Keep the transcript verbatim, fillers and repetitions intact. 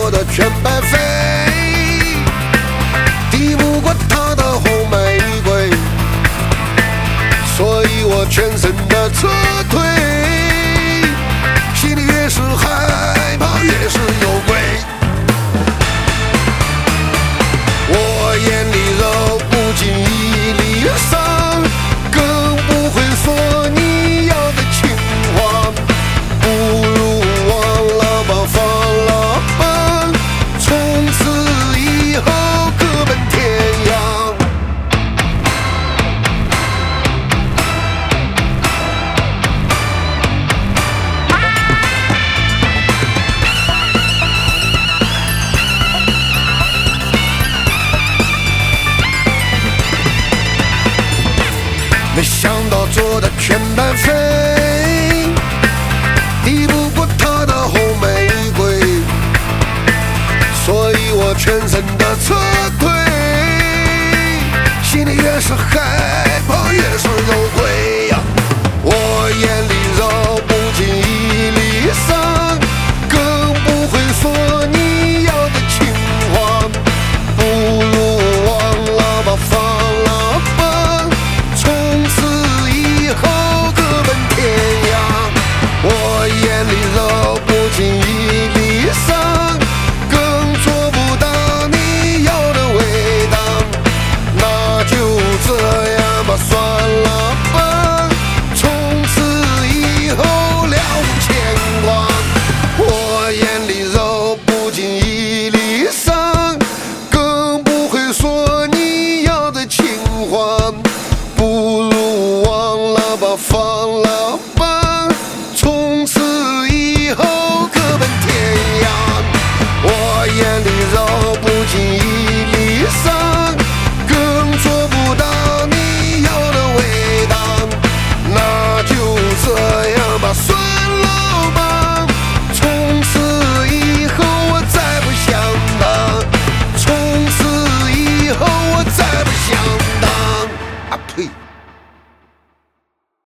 做的全白费，抵不过她的红玫瑰，所以我全身的撤退，心里越是害怕越是有鬼。我眼里揉不进一粒沙，更不会说你要的情话，不如忘了吧，放了吧，从此以后各奔天涯。没想到做的全白费，抵不过她的红玫瑰，所以我全身的撤退，心里越是害怕越是有鬼呀。我眼里揉不进一粒沙，更不会说你要的情话，不如忘了吧，放了吧，从此以后各奔天涯。我眼里揉不进一粒沙，更做不到你要的味道，那就这样吧，算了吧，从此以后了无牵挂。我眼里揉不进一粒沙，更不会说你要的情话，不如忘了吧，放